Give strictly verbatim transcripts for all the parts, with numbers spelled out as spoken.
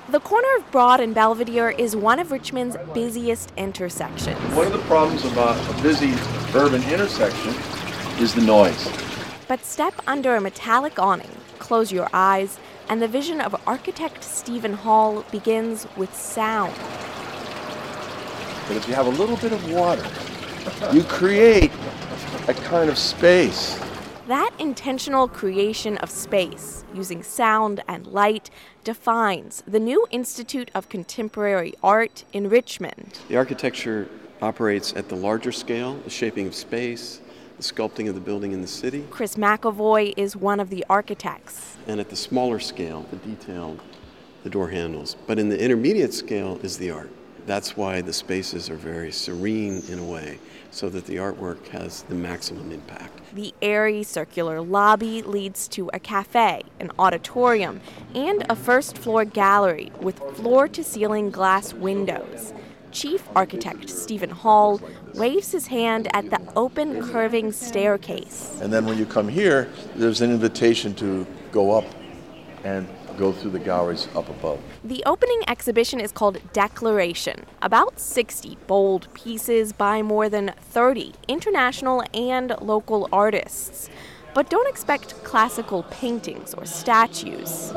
The corner of Broad and Belvedere is one of Richmond's busiest intersections. One of the problems about a busy urban intersection is the noise. But step under a metallic awning, close your eyes, and the vision of architect Stephen Hall begins with sound. But if you have a little bit of water, you create a kind of space. That intentional creation of space, using sound and light, defines the new Institute of Contemporary Art in Richmond. The architecture operates at the larger scale, the shaping of space, the sculpting of the building in the city. Chris McAvoy is one of the architects. And at the smaller scale, the detail, the door handles. But in the intermediate scale is the art. That's why the spaces are very serene in a way, so that the artwork has the maximum impact. The airy circular lobby leads to a cafe, an auditorium, and a first-floor gallery with floor-to-ceiling glass windows. Chief architect Stephen Hall waves his hand at the open curving staircase. And then when you come here, there's an invitation to go up and go through the galleries up above. The opening exhibition is called Declaration, about sixty bold pieces by more than thirty international and local artists. But don't expect classical paintings or statues.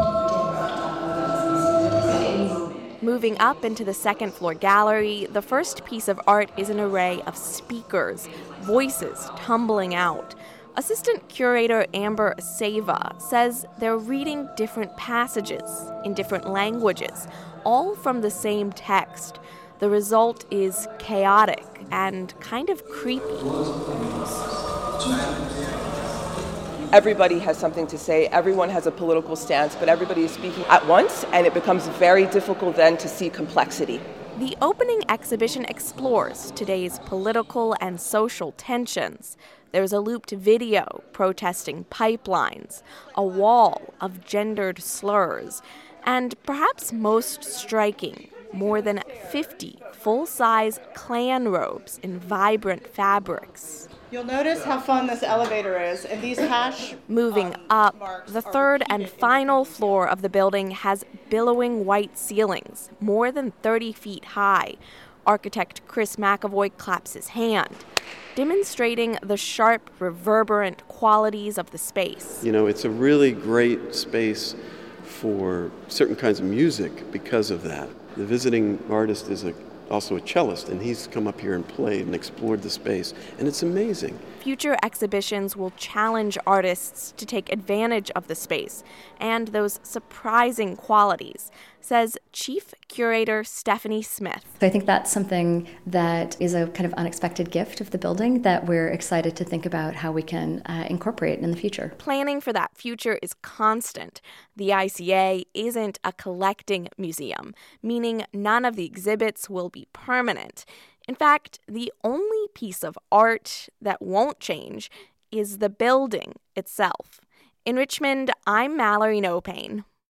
Moving up into the second floor gallery, the first piece of art is an array of speakers, voices tumbling out. Assistant curator Amber Seva says they're reading different passages in different languages, all from the same text. The result is chaotic and kind of creepy. Everybody has something to say, everyone has a political stance, but everybody is speaking at once, and it becomes very difficult then to see complexity. The opening exhibition explores today's political and social tensions. There's a looped video protesting pipelines, a wall of gendered slurs, and perhaps most striking, more than fifty full-size Klan robes in vibrant fabrics. You'll notice how fun this elevator is, and these hash Moving um, up, the third and final floor of the building has billowing white ceilings, more than thirty feet high. Architect Chris McAvoy claps his hand, demonstrating the sharp, reverberant qualities of the space. You know, it's a really great space for certain kinds of music because of that. The visiting artist is a also a cellist, and he's come up here and played and explored the space, and it's amazing. Future exhibitions will challenge artists to take advantage of the space and those surprising qualities, says Chief Curator Stephanie Smith. I think that's something that is a kind of unexpected gift of the building that we're excited to think about how we can uh, incorporate in the future. Planning for that future is constant. The I C A isn't a collecting museum, meaning none of the exhibits will be permanent. In fact, the only piece of art that won't change is the building itself. In Richmond, I'm Mallory Nopane.